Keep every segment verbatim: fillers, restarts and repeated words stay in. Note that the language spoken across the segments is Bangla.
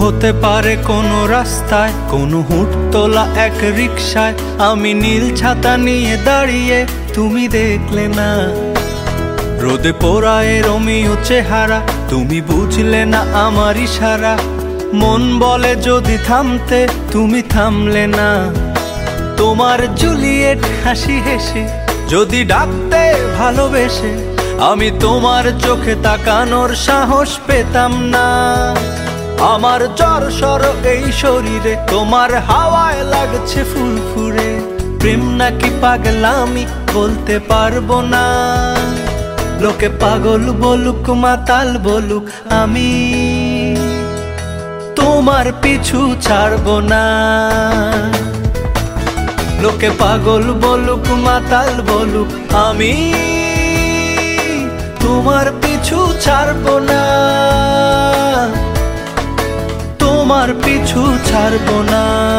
হতে পারে কোনো রাস্তায়, কোনো হুট তোলা এক রিকশায় আমি নীল ছাতা নিয়ে দাঁড়িয়ে, তুমি দেখলে না। রোদে পোড়ায় রোমিও চেহারা, তুমি বুঝলে না আমার ইশারা। মন বলে যদি থামতে, তুমি থামলে না। তোমার জুলিয়েট হাসি হেসে যদি ডাকতে ভালোবেসে, আমি তোমার চোখে তাকানোর সাহস পেতাম না। আমার জ্বর সর এই শরীরে, তোমার হাওয়ায় লাগছে ফুরফুরে। প্রেম নাকি পাগলামি বলতে পারবো না। লোকে পাগল বলুক মাতাল বলুক, আমি তোমার পিছু ছাড়বো না। লোকে পাগল বলুক মাতাল বলুক, আমি তোমার পিছু ছাড়বো না। তোমার পিছু ছাড়বো না।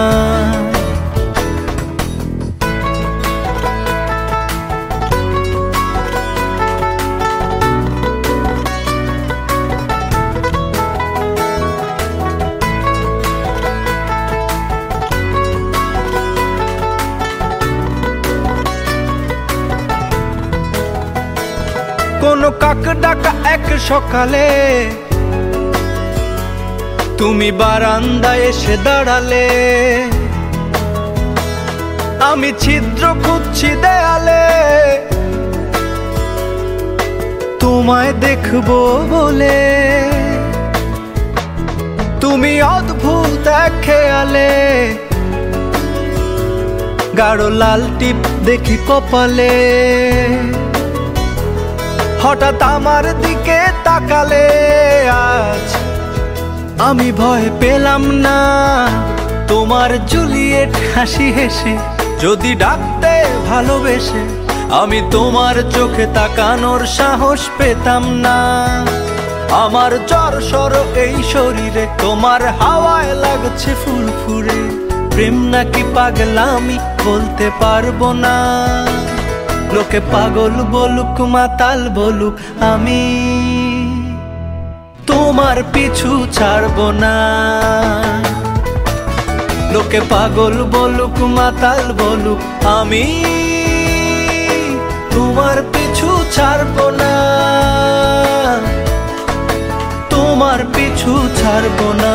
কোনো কাক ডাকা এক সকালে তুমি বারান্দায় এসে দাঁড়ালে। আমি ছিদ্র খুঁজছি দেয়ালে, তোমায় দেখবো বলে। তুমি অদ্ভুত এক খেয়ালে, গাঢ় লাল টিপ দেখি কপালে। হঠাৎ আমার দিকে তাকালে, আজ আমি ভয় পেলাম না। তোমার জুলিয়েট হাসি হেসে যদি ডাকতে ভালোবেসে, আমি তোমার চোখে তাকানোর সাহস পেতাম না। আমার জ্বর সর এই শরীরে, তোমার হাওয়ায় লাগছে ফুরফুরে। প্রেম নাকি পাগলামি বলতে পারবো না। লোকে পাগল বলুক মাতাল বলুক, আমি তোমার পিছু ছাড়বো না। লোকে পাগল বলুক মাতাল বলুক, আমি তোমার পিছু ছাড়বো না। তোমার পিছু ছাড়বো না।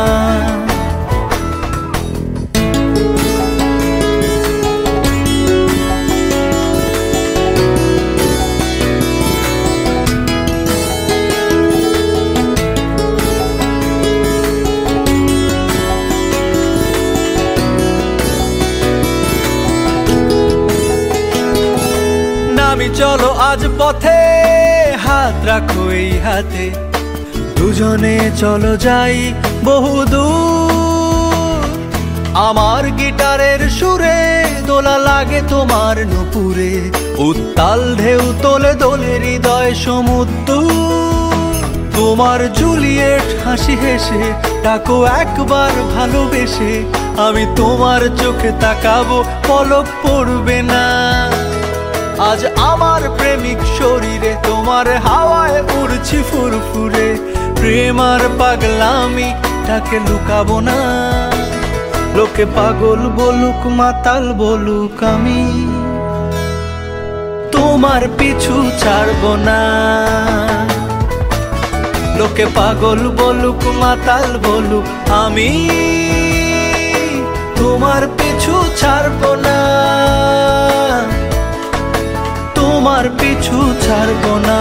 আমি চলো আজ পথে, হাত রাখো এই হাতে। দুজনে চলো যাই বহুদূর। আমার গিটারের সুরে দোলা লাগে তোমার নুপুরে। উত্তাল ঢেউ তোলে দোলে হৃদয় সমুদ্র। তোমার জুলিয়েট হাসি হেসে ডাকো একবার ভালোবেসে। আমি তোমার চোখে তাকাবো, পলক পড়বে না। আজ আমার প্রেমিক শরীরে, তোমার হাওয়ায় উড়ছি ফুরফুরে। প্রেম আর পাগলামি তাকে লুকাবো না। লোকে পাগল বলুক মাতাল বলুক, আমি তোমার পিছু ছাড়বো না। লোকে পাগল বলুক মাতাল বলুক, আমি তোমার পিছু ছাড়বো না। তোমার পিছু ছাড়বো না।